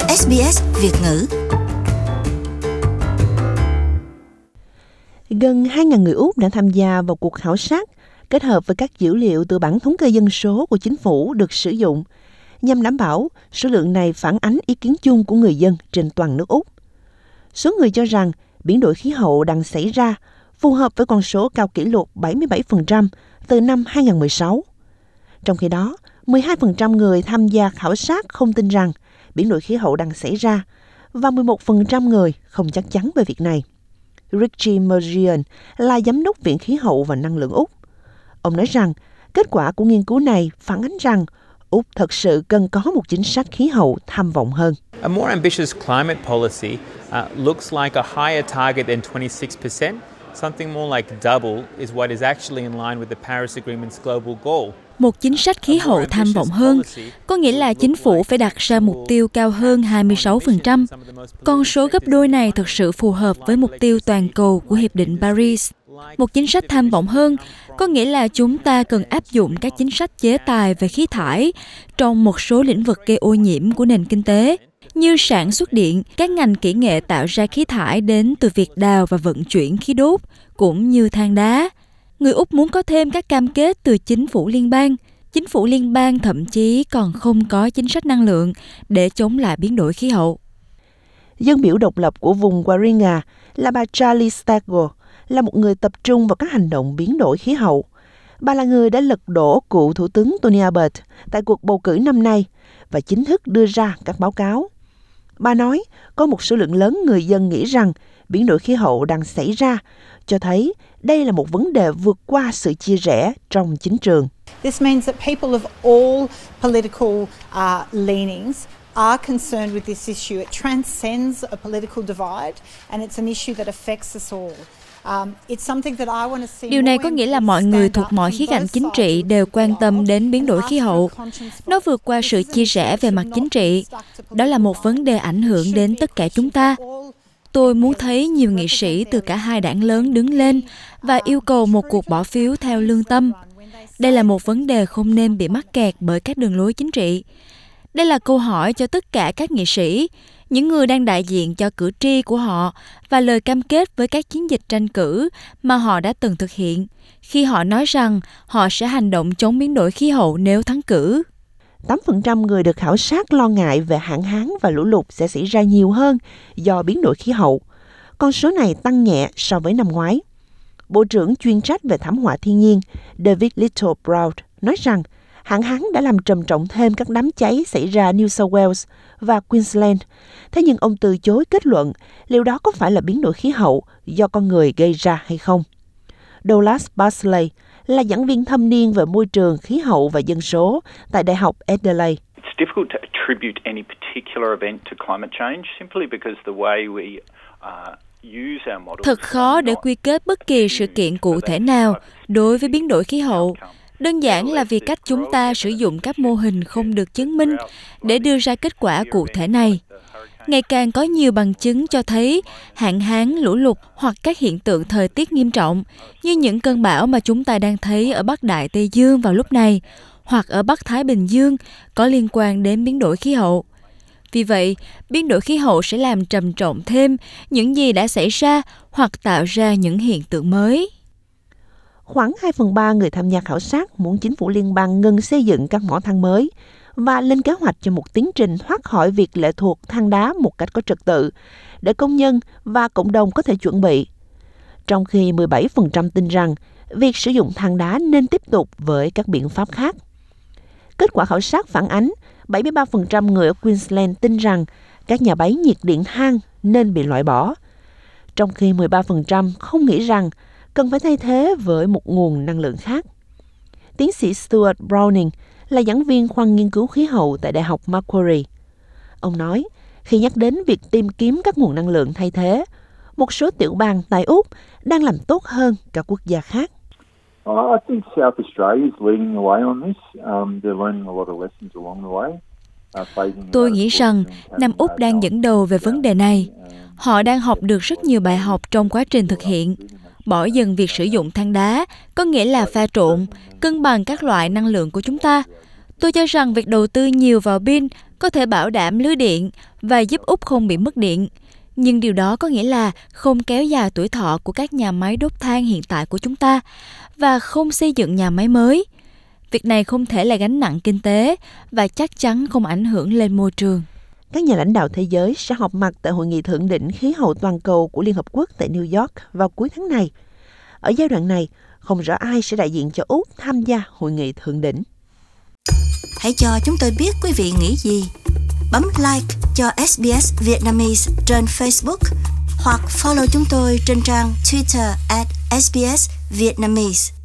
SBS Việt ngữ. Gần 2.000 người Úc đã tham gia vào cuộc khảo sát kết hợp với các dữ liệu từ bảng thống kê dân số của chính phủ được sử dụng nhằm đảm bảo số lượng này phản ánh ý kiến chung của người dân trên toàn nước Úc. Số người cho rằng biến đổi khí hậu đang xảy ra phù hợp với con số cao kỷ lục 77% từ năm 2016. Trong khi đó, 12% người tham gia khảo sát không tin rằng biến đổi khí hậu đang xảy ra và 11% người không chắc chắn về việc này. Richie Mergian là giám đốc Viện Khí hậu và Năng lượng Úc. Ông nói rằng kết quả của nghiên cứu này phản ánh rằng Úc thật sự cần có một chính sách khí hậu tham vọng hơn. A more ambitious climate policy looks like a higher target than 26%. Something more like double is what is actually in line with the Paris Agreement's global goal. Một chính sách khí hậu tham vọng hơn, có nghĩa là chính phủ phải đặt ra mục tiêu cao hơn 26%. Con số gấp đôi này thực sự phù hợp với mục tiêu toàn cầu của Hiệp định Paris. Một chính sách tham vọng hơn, có nghĩa là chúng ta cần áp dụng các chính sách chế tài về khí thải trong một số lĩnh vực gây ô nhiễm của nền kinh tế, như sản xuất điện, các ngành kỹ nghệ tạo ra khí thải đến từ việc đào và vận chuyển khí đốt, cũng như than đá. Người Úc muốn có thêm các cam kết từ chính phủ liên bang. Chính phủ liên bang thậm chí còn không có chính sách năng lượng để chống lại biến đổi khí hậu. Dân biểu độc lập của vùng Warringah là bà Charlie Stagel là một người tập trung vào các hành động biến đổi khí hậu. Bà là người đã lật đổ cựu Thủ tướng Tony Abbott tại cuộc bầu cử năm nay và chính thức đưa ra các báo cáo. Bà nói có một số lượng lớn người dân nghĩ rằng biến đổi khí hậu đang xảy ra, cho thấy đây là một vấn đề vượt qua sự chia rẽ trong chính trường. This means that people of all political leanings are concerned with this issue. It transcends a political divide and it's an issue that affects us all. Điều này có nghĩa là mọi người thuộc mọi khía cạnh chính trị đều quan tâm đến biến đổi khí hậu. Nó vượt qua sự chia rẽ về mặt chính trị. Đó là một vấn đề ảnh hưởng đến tất cả chúng ta. Tôi muốn thấy nhiều nghị sĩ từ cả hai đảng lớn đứng lên và yêu cầu một cuộc bỏ phiếu theo lương tâm. Đây là một vấn đề không nên bị mắc kẹt bởi các đường lối chính trị. Đây là câu hỏi cho tất cả các nghị sĩ, những người đang đại diện cho cử tri của họ và lời cam kết với các chiến dịch tranh cử mà họ đã từng thực hiện khi họ nói rằng họ sẽ hành động chống biến đổi khí hậu nếu thắng cử. 8% người được khảo sát lo ngại về hạn hán và lũ lụt sẽ xảy ra nhiều hơn do biến đổi khí hậu. Con số này tăng nhẹ so với năm ngoái. Bộ trưởng chuyên trách về thảm họa thiên nhiên David Littleproud nói rằng hạn hán đã làm trầm trọng thêm các đám cháy xảy ra New South Wales và Queensland. Thế nhưng ông từ chối kết luận liệu đó có phải là biến đổi khí hậu do con người gây ra hay không. Douglas Basley là giảng viên thâm niên về môi trường, khí hậu và dân số tại Đại học Adelaide. It's difficult to attribute any particular event to climate change simply because the way we Thật khó để quy kết bất kỳ sự kiện cụ thể nào đối với biến đổi khí hậu. Đơn giản là vì cách chúng ta sử dụng các mô hình không được chứng minh để đưa ra kết quả cụ thể này. Ngày càng có nhiều bằng chứng cho thấy hạn hán, lũ lụt hoặc các hiện tượng thời tiết nghiêm trọng như những cơn bão mà chúng ta đang thấy ở Bắc Đại Tây Dương vào lúc này hoặc ở Bắc Thái Bình Dương có liên quan đến biến đổi khí hậu. Vì vậy, biến đổi khí hậu sẽ làm trầm trọng thêm những gì đã xảy ra hoặc tạo ra những hiện tượng mới. Khoảng 2/3 người tham gia khảo sát muốn chính phủ liên bang ngừng xây dựng các mỏ than mới và lên kế hoạch cho một tiến trình thoát khỏi việc lệ thuộc than đá một cách có trật tự để công nhân và cộng đồng có thể chuẩn bị. Trong khi 17% tin rằng việc sử dụng than đá nên tiếp tục với các biện pháp khác. Kết quả khảo sát phản ánh 73% người ở Queensland tin rằng các nhà máy nhiệt điện than nên bị loại bỏ, trong khi 13% không nghĩ rằng cần phải thay thế với một nguồn năng lượng khác. Tiến sĩ Stuart Browning là giảng viên khoa nghiên cứu khí hậu tại Đại học Macquarie. Ông nói, khi nhắc đến việc tìm kiếm các nguồn năng lượng thay thế, một số tiểu bang tại Úc đang làm tốt hơn các quốc gia khác. I think South Australia is leading the way on this. They're learning a lot of lessons along the way. Tôi nghĩ rằng Nam Úc đang dẫn đầu về vấn đề này. Họ đang học được rất nhiều bài học trong quá trình thực hiện. Bỏ dần việc sử dụng than đá, có nghĩa là pha trộn, cân bằng các loại năng lượng của chúng ta. Tôi cho rằng việc đầu tư nhiều vào pin có thể bảo đảm lưới điện và giúp Úc không bị mất điện. Nhưng điều đó có nghĩa là không kéo dài tuổi thọ của các nhà máy đốt than hiện tại của chúng ta và không xây dựng nhà máy mới. Việc này không thể là gánh nặng kinh tế và chắc chắn không ảnh hưởng lên môi trường. Các nhà lãnh đạo thế giới sẽ họp mặt tại Hội nghị thượng đỉnh khí hậu toàn cầu của Liên Hợp Quốc tại New York vào cuối tháng này. Ở giai đoạn này, không rõ ai sẽ đại diện cho Úc tham gia hội nghị thượng đỉnh. Hãy cho chúng tôi biết quý vị nghĩ gì. Bấm like cho SBS Vietnamese trên Facebook hoặc follow chúng tôi trên trang Twitter @SBS Vietnamese.